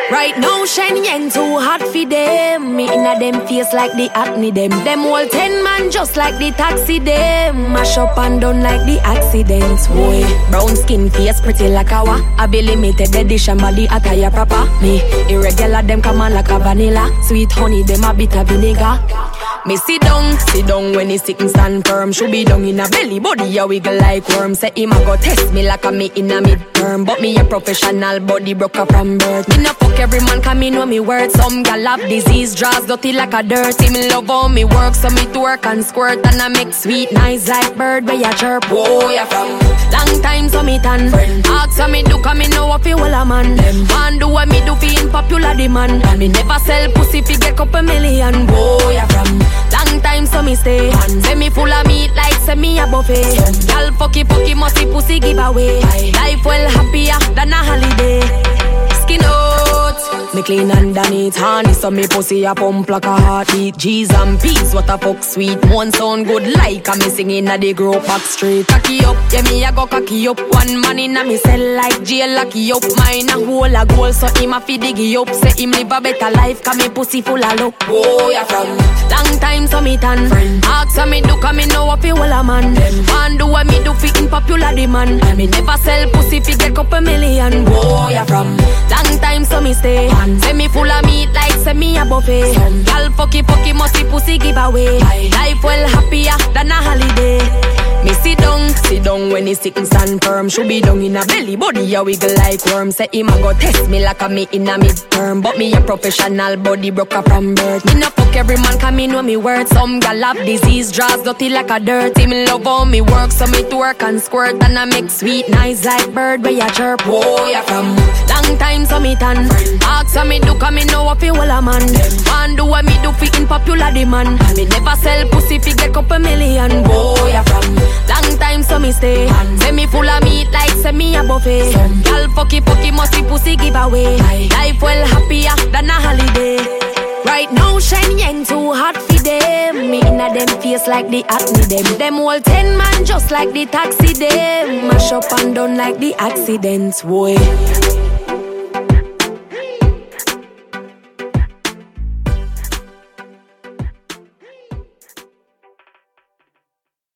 Right now, Shen Yang too hot for them. Me inna them face like the acne them. Them all 10 man just like the taxi them. Mash up and done like the accidents, boy. Brown skin face pretty like a wa. I be limited edition body attire proper. Me irregular them come on like a vanilla. Sweet honey them a bit of vinegar. Me sit down when he sick and stand firm. Should be down in a belly body a wiggle like worm. Say him a go test me like a me in a midterm. But me a professional body broker from birth. Me no fuck every man come me know me word. Some gal have disease, draws dirty like a dirt. Me love how me work, so me twerk and squirt. And I make sweet nice like bird where ya chirp. Whoa, ya from long time so me tan friend. Ask so me do cause me know what fi well a man. Man do what me do fi in popular demand. And me never sell pussy fi get couple million. Whoa, ya from long time so me stay. Say me full of meat like say me a buffet. Y'all fucky musty pussy give away. Life well happier than a holiday. Skin out, me clean underneath honey. So me pussy a pump like a heartbeat. G's and P's, what a fuck sweet. One sound good like a me singing at the Grove Park Street. Cocky up, yeah me a go cocky up. One man in a me cell like jail locky up. Mine a hole a goal so him a fi diggy up. Say him live a better life cause me pussy full of luck. Whoa, ya from long time so me tan friend. Ask so me do cause me know what fi well a man. Man do what me do fi in popular demand. Me never sell pussy fi get couple million. Whoa, ya from long time so me stay. Say me full of meat like say me a buffet. Y'all fucky musty pussy give away. Life well happier than a holiday. Me sit down when he sick and stand firm. Should be down in a belly body a wiggle like worm. Say him a go test me like a me in a midterm. But me a professional body broker from birth. Me no fuck every man cause me know me word. Some gal have disease, draws dirty like a dirt. Me love how me work so me twerk and squirt. And I make sweet nice like bird where ya chirp. Whoa, ya from long time so me tan friend. Ask so me do cause me know what fi well a man. Man do what me do fi in popular demand. Me never sell pussy fi get couple million. Whoa, ya from long time so me stay. Say me full of meat like say me a buffet. Y'all fucky musty pussy give away. Life well happier than a holiday. Right now Shen Yang too hot for them. Me inna them face like the acne them. Them all 10 man just like the taxi them. Mash up and done like the accidents, boy.